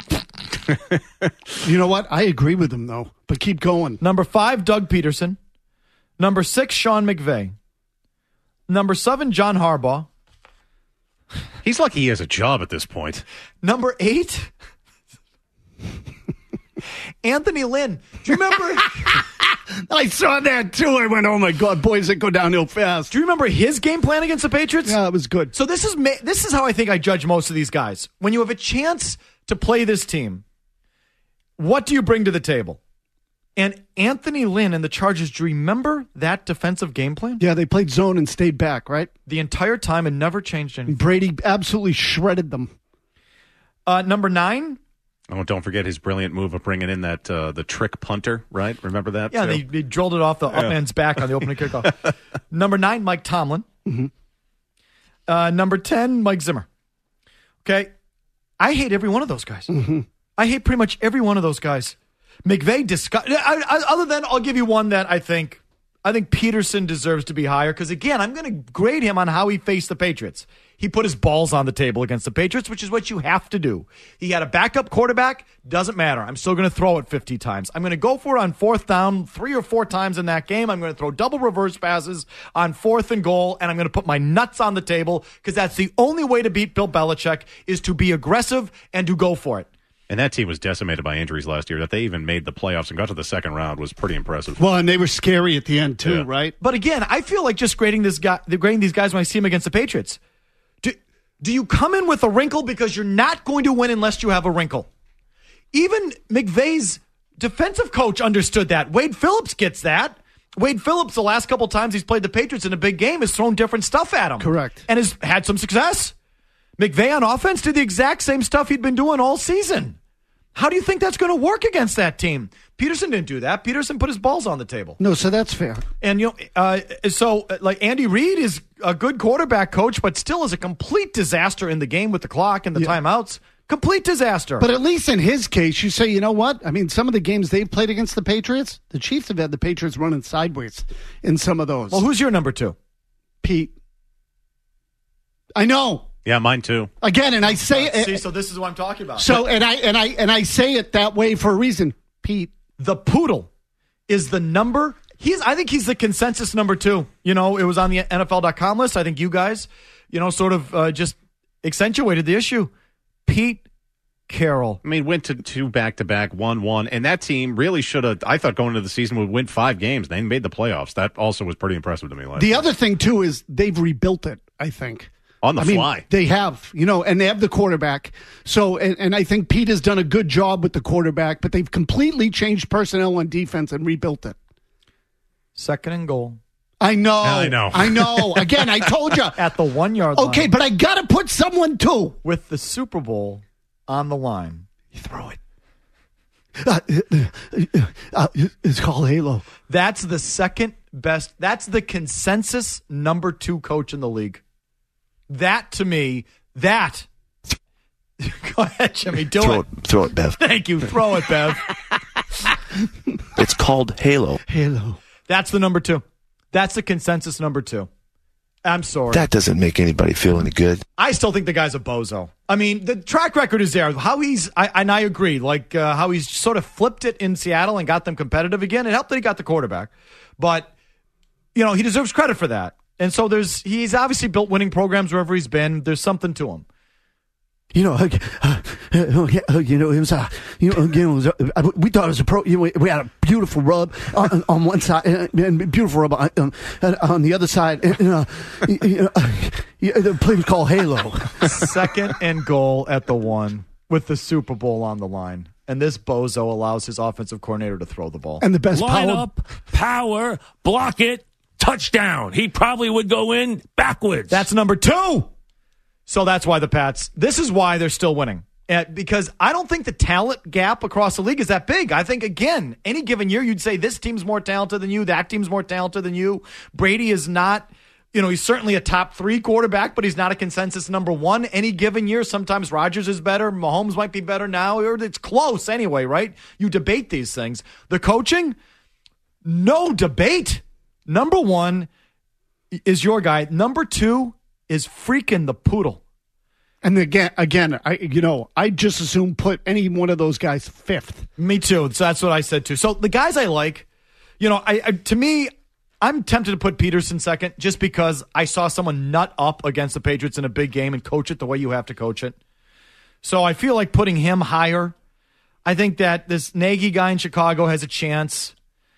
You know what? I agree with him, though, but keep going. Number five, Doug Peterson. Number six, Sean McVay. Number seven, John Harbaugh. He's lucky he has a job at this point. Number eight, Anthony Lynn. Do you remember? I saw that too. I went, oh my God, boys that go downhill fast. Do you remember his game plan against the Patriots? Yeah, it was good. So this is this is how I think I judge most of these guys. When you have a chance to play this team, what do you bring to the table? And Anthony Lynn and the Chargers, do you remember that defensive game plan? Yeah, they played zone and stayed back, right? The entire time and never changed anything. Brady absolutely shredded them. Uh, number nine. Oh, don't forget his brilliant move of bringing in that uh, the trick punter, right? Remember that? Yeah, too? they, they drilled it off the yeah. up man's back on the opening kickoff. Number nine, Mike Tomlin. Mm-hmm. Uh, number ten, Mike Zimmer. Okay, I hate every one of those guys. Mm-hmm. I hate pretty much every one of those guys. McVay discuss. I, I, other than I'll give you one that I think I think Peterson deserves to be higher because again I'm going to grade him on how he faced the Patriots. He put his balls on the table against the Patriots, which is what you have to do. He had a backup quarterback. Doesn't matter. I'm still going to throw it fifty times. I'm going to go for it on fourth down three or four times in that game. I'm going to throw double reverse passes on fourth and goal, and I'm going to put my nuts on the table because that's the only way to beat Bill Belichick is to be aggressive and to go for it. And that team was decimated by injuries last year. That they even made the playoffs and got to the second round was pretty impressive. Well, and they were scary at the end, too, yeah. right? But again, I feel like just grading this guy, grading these guys when I see them against the Patriots. Do, do you come in with a wrinkle because you're not going to win unless you have a wrinkle? Even McVay's defensive coach understood that. Wade Phillips gets that. Wade Phillips, the last couple times he's played the Patriots in a big game, has thrown different stuff at him. Correct. And has had some success. McVay on offense did the exact same stuff he'd been doing all season. How do you think that's going to work against that team? Peterson didn't do that. Peterson put his balls on the table. No, so that's fair. And, you know, uh, so, like, Andy Reid is a good quarterback coach, but still is a complete disaster in the game with the clock and the yeah. timeouts. Complete disaster. But at least in his case, you say, you know what? I mean, some of the games they've played against the Patriots, the Chiefs have had the Patriots running sideways in some of those. Well, who's your number two? Pete. I know. Yeah, mine too. Again, and I say uh, see, so this is what I'm talking about. So, and I and I and I say it that way for a reason. Pete, the Poodle is the number. He's. I think he's the consensus number two. You know, it was on the N F L dot com list. I think you guys, you know, sort of uh, just accentuated the issue. Pete Carroll. I mean, went to two back-to-back, one one, and that team really should have, I thought going into the season would win five games. They made the playoffs. That also was pretty impressive to me last The year. other thing, too, is they've rebuilt it, I think. On the I mean, fly. They have, you know, and they have the quarterback. So, and, and I think Pete has done a good job with the quarterback, but they've completely changed personnel on defense and rebuilt it. Second and goal. I know. I know. I know. Again, I told you. At the one-yard line. Okay, but I got to put someone, too. With the Super Bowl on the line. You throw it. Uh, uh, uh, it's called Halo. That's the second best. That's the consensus number two coach in the league. That, to me, that. Go ahead, Jimmy. Do throw it. it. Throw it, Bev. Thank you. Throw it, Bev. It's called Halo. Halo. That's the number two. That's the consensus number two. I'm sorry. That doesn't make anybody feel any good. I still think the guy's a bozo. I mean, the track record is there. How he's, I, and I agree, like uh, how he's sort of flipped it in Seattle and got them competitive again. It helped that he got the quarterback. But, you know, he deserves credit for that. And so there's, he's obviously built winning programs wherever he's been. There's something to him. You know, uh, uh, uh, you know, it was, uh, you know, you know, it was, uh, we thought it was a pro. You know, we had a beautiful rub on, on one side and beautiful rub on, um, on the other side. And, uh, you know, uh, the play was called Halo. Second and goal at the one with the Super Bowl on the line, and this bozo allows his offensive coordinator to throw the ball. And the best line power, up, power, block it, touchdown. He probably would go in backwards. That's number two. So that's why the Pats, this is why they're still winning. Uh, because I don't think the talent gap across the league is that big. I think, again, any given year, you'd say this team's more talented than you, that team's more talented than you. Brady is not, you know, he's certainly a top three quarterback, but he's not a consensus number one. Any given year, sometimes Rodgers is better. Mahomes might be better now. Or it's close anyway, right? You debate these things. The coaching, no debate. Number one is your guy. Number two is freaking the Poodle. And again, again, I you know, I just assume put any one of those guys fifth. Me too. So that's what I said too. So the guys I like, you know, I, I to me, I'm tempted to put Peterson second just because I saw someone nut up against the Patriots in a big game and coach it the way you have to coach it. So I feel like putting him higher. I think that this Nagy guy in Chicago has a chance.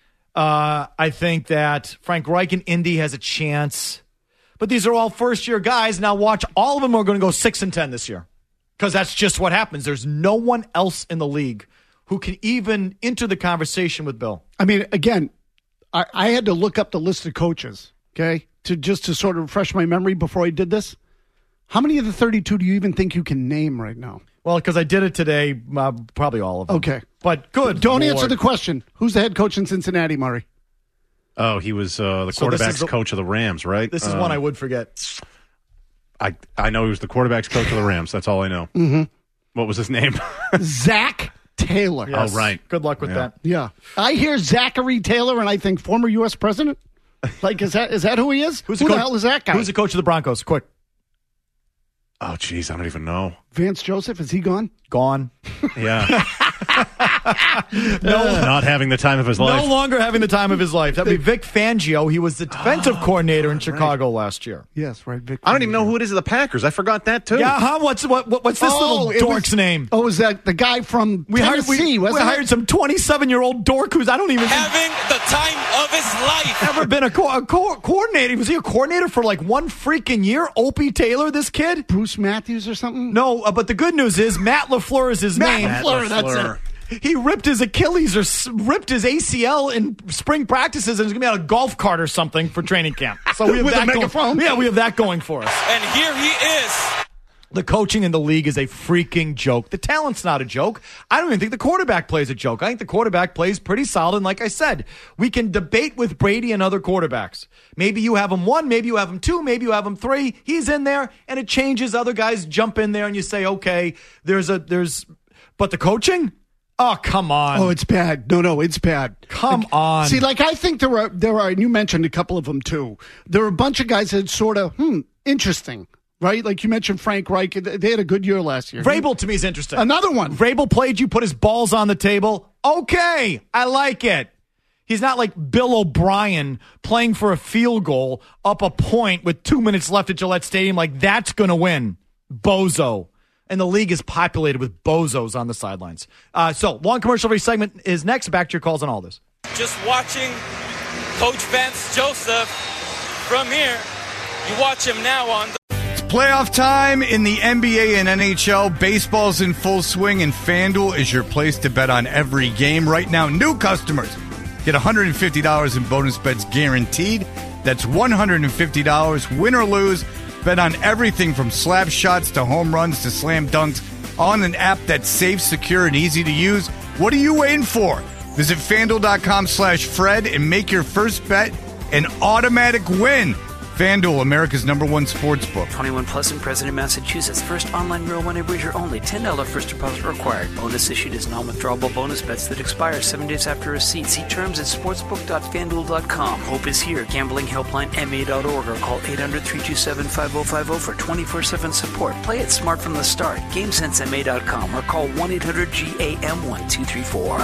Uh, I think that Frank Reich in Indy has a chance. But these are all first-year guys. Now watch, all of them are going to go six and ten this year because that's just what happens. There's no one else in the league who can even enter the conversation with Bill. I mean, again, I, I had to look up the list of coaches, okay, to just to sort of refresh my memory before I did this. How many of the thirty-two do you even think you can name right now? Well, because I did it today, uh, probably all of them. Okay. But good Don't Lord. answer the question. Who's the head coach in Cincinnati, Murray? Oh, he was uh, the So this quarterback's is the- coach of the Rams, right? This is um, one I would forget. I I know he was the quarterback's coach of the Rams. That's all I know. Mm-hmm. What was his name? Zach Taylor. Yes. Oh, right. Good luck with Yeah. that. Yeah. I hear Zachary Taylor, and I think former U S president. Like, is that is that who he is? Who's who the, the coach, hell is that guy? Who's the coach of the Broncos? Quick. Oh, geez, I don't even know. Vance Joseph, is he gone? Gone. Yeah. No, Not having the time of his life. no longer having the time of his life. That'd be Vic Fangio. He was the defensive Oh, coordinator in Chicago last year. Yes, right. Vic I don't even know who it is of the Packers. I forgot that, too. Yeah, huh? What's what, what what's this Oh, little it dork's was- name? Oh, is that the guy from We hired, we, Tennessee? we wasn't hired it? some twenty-seven-year-old dork who's I don't even think Having the time of his life. ever been a, co- a co- coordinator. Was he a coordinator for like one freaking year? Opie Taylor, this kid? Bruce Matthews or something? No, uh, but the good news is Matt LaFleur is his Matt name. LaFleur, that's LaFleur. it. He ripped his Achilles or s- ripped his A C L in spring practices and is going to be on a golf cart or something for training camp. So we have With a that going. megaphone? Yeah, we have that going for us. And here he is. The coaching in the league is a freaking joke. The talent's not a joke. I don't even think the quarterback plays a joke. I think the quarterback plays pretty solid. And like I said, we can debate with Brady and other quarterbacks. Maybe you have him one, maybe you have him two, maybe you have him three. He's in there and it changes. Other guys jump in there and you say, okay, there's a, there's, but the coaching? Oh, come on. Oh, it's bad. No, no, it's bad. Come Like, on. See, like, I think there are, there are, and you mentioned a couple of them too. There are a bunch of guys that sort of, hmm, interesting. right? Like you mentioned Frank Reich. They had a good year last year. Vrabel to me is interesting. Another one. Vrabel played you, put his balls on the table. Okay, I like it. He's not like Bill O'Brien playing for a field goal up a point with two minutes left at Gillette Stadium. Like, that's going to win. Bozo. And the league is populated with bozos on the sidelines. Uh, so, long commercial-free segment is next. Back to your calls on all this. Just watching Coach Vance Joseph from here. You watch him now on the... It's playoff time in the N B A and N H L. Baseball's in full swing, and FanDuel is your place to bet on every game. Right now, new customers get one hundred fifty dollars in bonus bets guaranteed. That's one hundred fifty dollars, win or lose. Bet on everything from slap shots to home runs to slam dunks on an app that's safe, secure, and easy to use. What are you waiting for? Visit FanDuel.com slash Fred and make your first bet an automatic win. FanDuel, America's number one sports book. twenty-one plus in President, Massachusetts. First online real money wager only. ten dollars first deposit required. Bonus issued as non-withdrawable bonus bets that expire seven days after receipt. See terms at sportsbook dot fanduel dot com. Hope is here. Gambling helpline M A dot org or call eight hundred, three two seven, five oh five oh for twenty-four seven support. Play it smart from the start. game sense M A dot com or call one eight hundred G A M one two three four.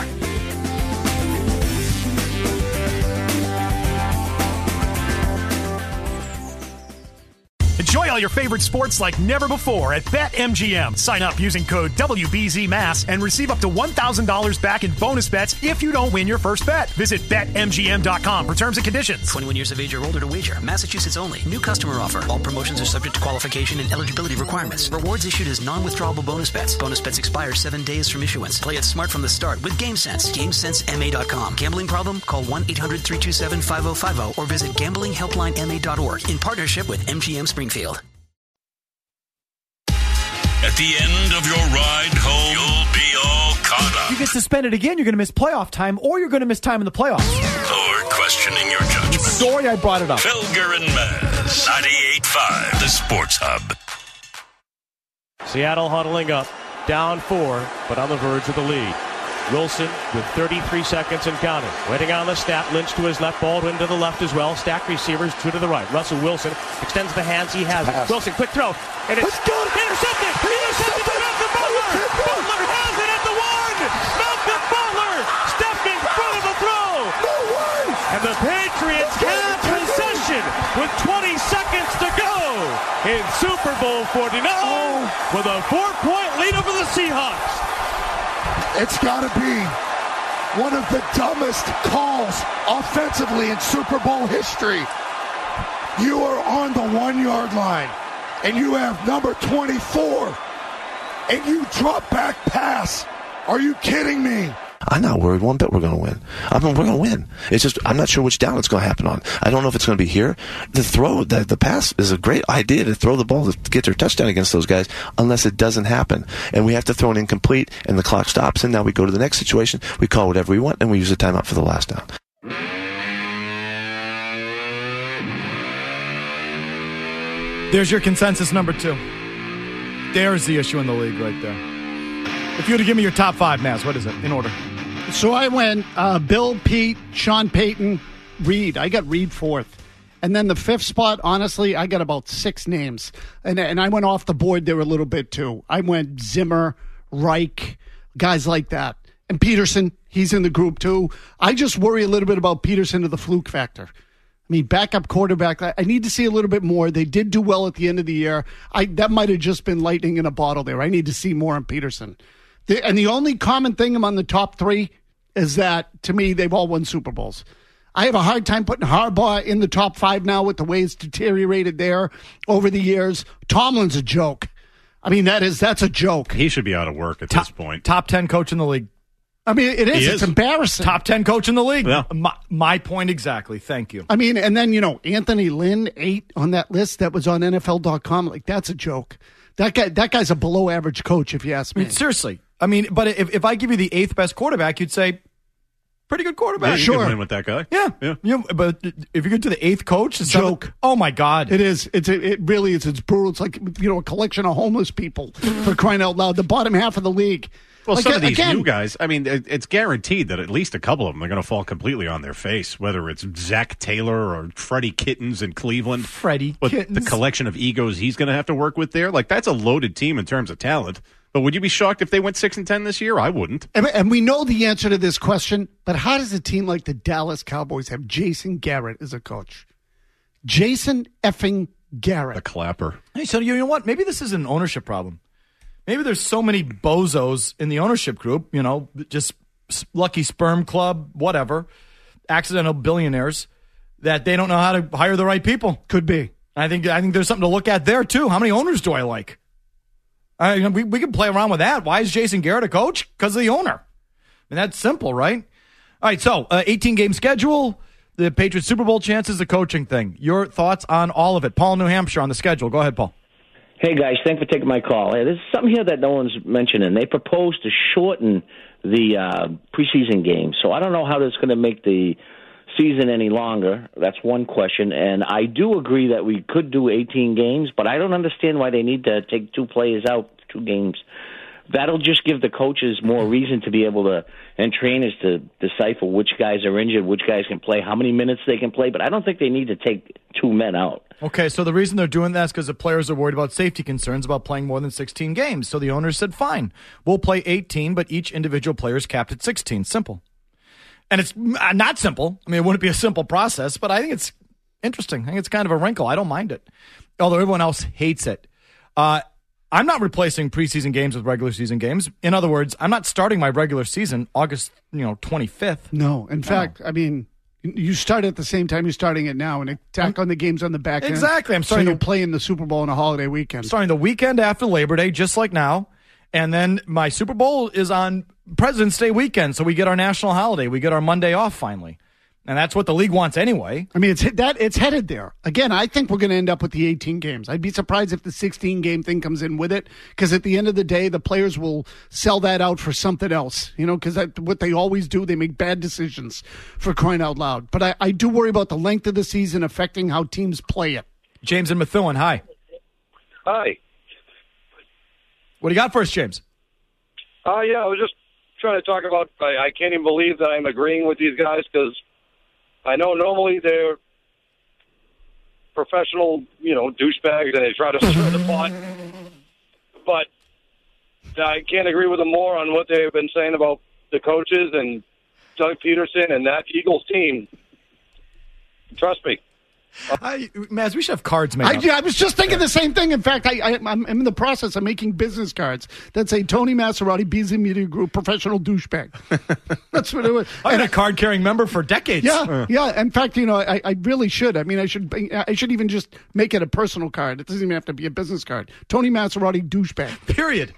Enjoy all your favorite sports like never before at BetMGM. Sign up using code W B Z M A S and receive up to one thousand dollars back in bonus bets if you don't win your first bet. Visit Bet M G M dot com for terms and conditions. twenty-one years of age or older to wager. Massachusetts only. New customer offer. All promotions are subject to qualification and eligibility requirements. Rewards issued as non-withdrawable bonus bets. Bonus bets expire seven days from issuance. Play it smart from the start with GameSense. game sense M A dot com. Gambling problem? Call one eight hundred, three two seven, five oh five oh or visit gambling helpline M A dot org in partnership with M G M Springfield. At the end of your ride home, you'll be all caught up. You get suspended again, you're going to miss playoff time, or you're going to miss time in the playoffs. Or questioning your judgment. Sorry I brought it up. Felger and Maz, ninety-eight point five, the Sports Hub. Seattle huddling up, down four, but on the verge of the lead. Wilson with thirty-three seconds and counting. Waiting on the snap. Lynch to his left, Baldwin to the left as well. Stack receivers, two to the right. Russell Wilson extends the hands. He has it. Wilson, quick throw. And it's intercepted. Intercepted by Malcolm Butler. Butler has it at the one. Malcolm Butler stepped in front of the throw. No way. And the Patriots have possession with twenty seconds to go in Super Bowl forty-nine oh. with a four-point lead over the Seahawks. It's got to be one of the dumbest calls offensively in Super Bowl history. You are on the one-yard line, and you have number twenty-four, and you drop back pass. Are you kidding me? I'm not worried one bit we're going to win. I mean, we're going to win. It's just I'm not sure which down it's going to happen on. I don't know if it's going to be here. The throw, the, the pass is a great idea to throw the ball to get their touchdown against those guys unless it doesn't happen. And we have to throw an incomplete, and the clock stops, and now we go to the next situation. We call whatever we want, and we use the timeout for the last down. There's your consensus number two. There's the issue in the league right there. If you were to give me your top five, Maz, what is it in order? So I went uh, Bill, Pete, Sean Payton, Reed. I got Reed fourth. And then the fifth spot, honestly, I got about six names. And, and I went off the board there a little bit, too. I went Zimmer, Reich, guys like that. And Peterson, he's in the group, too. I just worry a little bit about Peterson to the fluke factor. I mean, backup quarterback, I need to see a little bit more. They did do well at the end of the year. I That might have just been lightning in a bottle there. I need to see more on Peterson. The, and the only common thing among the top three is that, to me, they've all won Super Bowls. I have a hard time putting Harbaugh in the top five now with the way it's deteriorated there over the years. Tomlin's a joke. I mean, that is that's a joke. He should be out of work at top, this point. Top ten coach in the league. I mean, it is. He It's is. embarrassing. Top ten coach in the league. Yeah. My, my point exactly. Thank you. I mean, and then, you know, Anthony Lynn, eight on that list that was on N F L dot com. Like, that's a joke. That guy, that guy's a below average coach, if you ask me. I mean, seriously. I mean, but if, if I give you the eighth best quarterback, you'd say, pretty good quarterback. Yeah, you sure. can win with that guy. Yeah. Yeah. You know, but if you get to the eighth coach, it's Joke. Not, oh, my God. It is. It's a, it really is. It's brutal. It's like, you know, a collection of homeless people for crying out loud. The bottom half of the league. Well, Like, some of these again- new guys, I mean, it, it's guaranteed that at least a couple of them are going to fall completely on their face, whether it's Zach Taylor or Freddie Kittens in Cleveland. Freddie but Kittens. The collection of egos he's going to have to work with there, like that's a loaded team in terms of talent. But would you be shocked if they went six and ten this year? I wouldn't. And, and we know the answer to this question, but how does a team like the Dallas Cowboys have Jason Garrett as a coach? Jason effing Garrett. The clapper. Hey, so you know what? Maybe this is an ownership problem. Maybe there's so many bozos in the ownership group, you know, just lucky sperm club, whatever, accidental billionaires, that they don't know how to hire the right people. Could be. I think I think there's something to look at there, too. How many owners do I like? I, we, we can play around with that. Why is Jason Garrett a coach? Because of the owner. I mean, that's simple, right? All right, so uh, eighteen-game schedule, the Patriots Super Bowl chances, the coaching thing. Your thoughts on all of it. Paul, New Hampshire, on the schedule. Go ahead, Paul. Hey, guys, thanks for taking my call. Hey, there's something here that no one's mentioning. They proposed to shorten the uh, preseason games, so I don't know how that's going to make the season any longer. That's one question. And I do agree that we could do eighteen games, but I don't understand why they need to take two players out, two games. That'll just give the coaches more reason to be able to, and trainers to decipher which guys are injured, which guys can play, how many minutes they can play, but I don't think they need to take two men out. Okay, so the reason they're doing that is because the players are worried about safety concerns about playing more than sixteen games. So the owners said, fine, we'll play eighteen, but each individual player is capped at sixteen. Simple. And it's not simple. I mean, it wouldn't be a simple process, but I think it's interesting. I think it's kind of a wrinkle. I don't mind it, although everyone else hates it. Uh, I'm not replacing preseason games with regular season games. In other words, I'm not starting my regular season August, you know, twenty-fifth. No, in fact, I mean, you start at the same time you're starting it now, and attack on the games on the back end. Exactly. I'm starting so you to play in the Super Bowl on a holiday weekend. Starting the weekend after Labor Day, just like now, and then my Super Bowl is on President's Day weekend, so we get our national holiday. We get our Monday off finally. And that's what the league wants anyway. I mean, it's that it's headed there. Again, I think we're going to end up with the eighteen games. I'd be surprised if the sixteen-game thing comes in with it, because at the end of the day, the players will sell that out for something else, you know, because what they always do, they make bad decisions, for crying out loud. But I, I do worry about the length of the season affecting how teams play it. James and Methuen, hi. Hi. What do you got for us, James? Uh, yeah, I was just trying to talk about, I, I can't even believe that I'm agreeing with these guys, because I know normally they're professional, you know, douchebags, and they try to stir the pot. But I can't agree with them more on what they've been saying about the coaches and Doug Peterson and that Eagles team. Trust me. I, Maz, we should have cards made I, up. I was just thinking the same thing. In fact, I, I, I'm in the process of making business cards that say Tony Massarotti, B Z Media Group, professional douchebag. That's what it was. I've been a card-carrying member for decades. Yeah, Uh. yeah. In fact, you know, I, I really should. I mean, I should I should even just make it a personal card. It doesn't even have to be a business card. Tony Massarotti, douchebag. Period.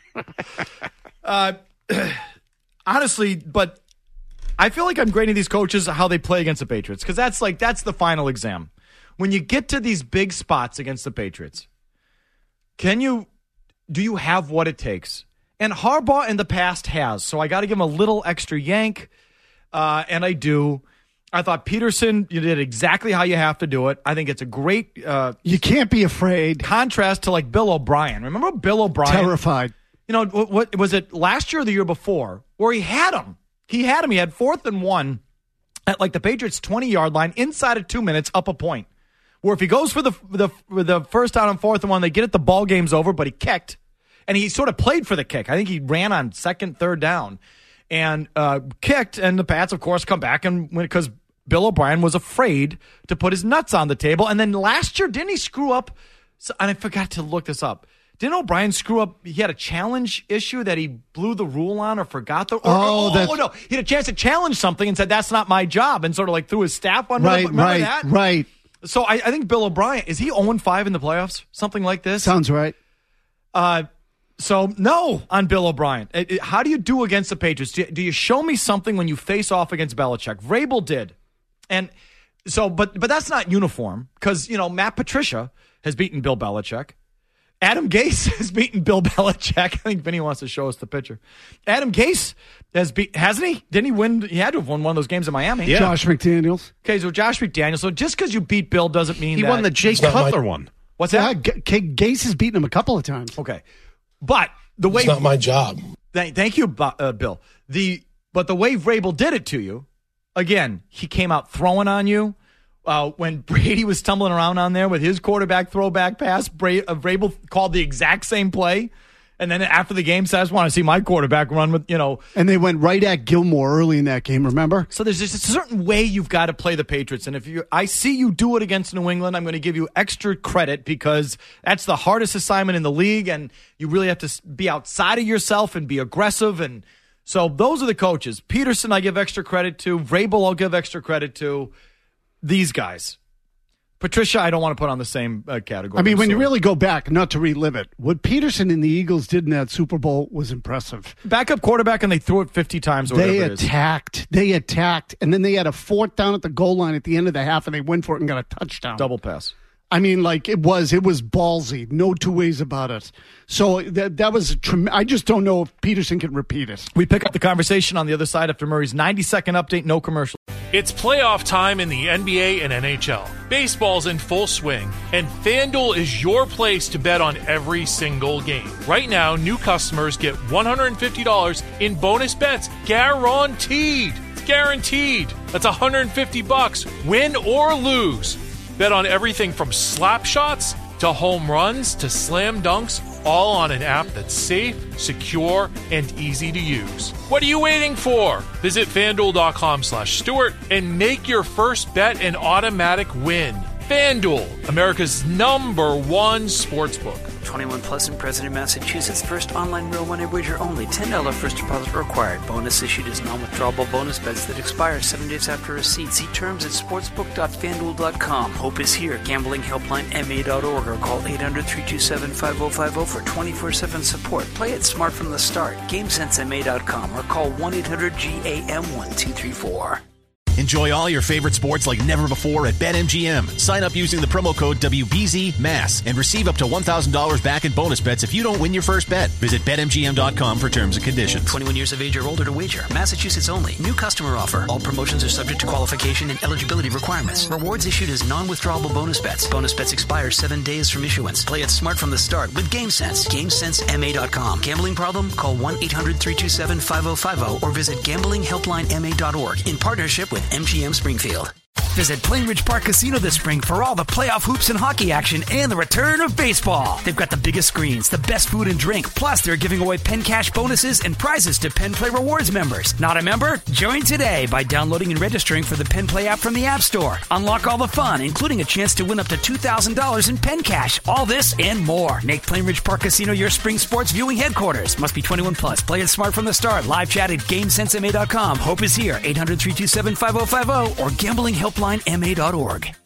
uh, honestly, but I feel like I'm grading these coaches how they play against the Patriots, because that's like that's the final exam. When you get to these big spots against the Patriots, can you do you have what it takes? And Harbaugh in the past has, so I got to give him a little extra yank, uh, and I do. I thought Peterson, you did exactly how you have to do it. I think it's a great. Uh, you can't be afraid. Contrast to like Bill O'Brien. Remember Bill O'Brien? Terrified. You know what, what was it last year or the year before, where he had him? He had him. He had fourth and one at like the Patriots' twenty-yard line inside of two minutes, up a point. Where if he goes for the the for the first down and fourth and one, they get it, the ball game's over, but he kicked. And he sort of played for the kick. I think he ran on second, third down and uh, kicked. And the Pats, of course, come back and win because Bill O'Brien was afraid to put his nuts on the table. And then last year, didn't he screw up? So, and I forgot to look this up. Didn't O'Brien screw up? He had a challenge issue that he blew the rule on or forgot the. Or, oh, oh, that's, oh, no. He had a chance to challenge something and said, that's not my job. And sort of like threw his staff under right, him. Remember right, that? right. So I, I think Bill O'Brien, is he oh and five in the playoffs? Something like this? Sounds right. Uh, so no on Bill O'Brien. It, it, how do you do against the Patriots? Do you, do you show me something when you face off against Belichick? Vrabel did. And so, but but that's not uniform because, you know, Matt Patricia has beaten Bill Belichick. Adam Gase has beaten Bill Belichick. I think Vinny wants to show us the picture. Adam Gase has beat, hasn't he? Didn't he win? He had to have won one of those games in Miami. Yeah. Josh McDaniels. Okay, so Josh McDaniels. So just because you beat Bill doesn't mean he that won the Jay Cutler one. What's that? Yeah, G- G- Gase has beaten him a couple of times. Okay, but the way it's not my job. Thank, thank you, uh, Bill. The But the way Vrabel did it to you, again, he came out throwing on you. Uh, when Brady was tumbling around on there with his quarterback throwback pass, Bra- uh, Vrabel called the exact same play. And then after the game said, I just want to see my quarterback run with, you know. And they went right at Gilmore early in that game, remember? So there's just a certain way you've got to play the Patriots. And if you, I see you do it against New England, I'm going to give you extra credit because that's the hardest assignment in the league. And you really have to be outside of yourself and be aggressive. And so those are the coaches. Peterson, I give extra credit to. Vrabel, I'll give extra credit to. These guys. Patricia, I don't want to put on the same uh, category. I mean, when so. you really go back, not to relive it, what Peterson and the Eagles did in that Super Bowl was impressive. Backup quarterback, and they threw it fifty times. Or they whatever it attacked. Is. They attacked. And then they had a fourth down at the goal line at the end of the half, and they went for it and got a touchdown. Double pass. I mean, like, it was. It was ballsy. No two ways about it. So that that was a trem- I just don't know if Peterson can repeat it. We pick up the conversation on the other side after Murray's ninety-second update, no commercial. It's playoff time in the N B A and N H L. Baseball's in full swing, and FanDuel is your place to bet on every single game. Right now, new customers get one hundred fifty dollars in bonus bets guaranteed. It's guaranteed. That's one hundred fifty bucks, win or lose. Bet on everything from slap shots to home runs to slam dunks, all on an app that's safe, secure, and easy to use. What are you waiting for? Visit FanDuel.com slash Stewart and make your first bet an automatic win. FanDuel, America's number one sportsbook. twenty-one plus and present in Massachusetts. First online real money wager only. ten dollars first deposit required. Bonus issued as non-withdrawable bonus bets that expire seven days after receipt. See terms at sportsbook dot fanduel dot com. Hope is here. Gambling helpline M A dot org or call eight hundred, three two seven, five oh five oh for twenty-four seven support. Play it smart from the start. game sense M A dot com or call one eight hundred G A M one two three four. Enjoy all your favorite sports like never before at BetMGM. Sign up using the promo code W B Z M A S and receive up to one thousand dollars back in bonus bets if you don't win your first bet. Visit Bet M G M dot com for terms and conditions. twenty-one years of age or older to wager. Massachusetts only. New customer offer. All promotions are subject to qualification and eligibility requirements. Rewards issued as non-withdrawable bonus bets. Bonus bets expire seven days from issuance. Play it smart from the start with GameSense. game sense M A dot com. Gambling problem? Call one eight hundred, three two seven, five oh five oh or visit gambling helpline M A dot org in partnership with M G M Springfield. Visit Plainridge Park Casino this spring for all the playoff hoops and hockey action and the return of baseball. They've got the biggest screens, the best food and drink, plus they're giving away Penn Cash bonuses and prizes to Penn Play Rewards members. Not a member? Join today by downloading and registering for the Penn Play app from the App Store. Unlock all the fun, including a chance to win up to two thousand dollars in Penn Cash. All this and more. Make Plainridge Park Casino your spring sports viewing headquarters. Must be twenty-one plus. Play it smart from the start. Live chat at game sense M A dot com. Hope is here. eight hundred, three two seven, five oh five oh or gambling helpline M A dot org.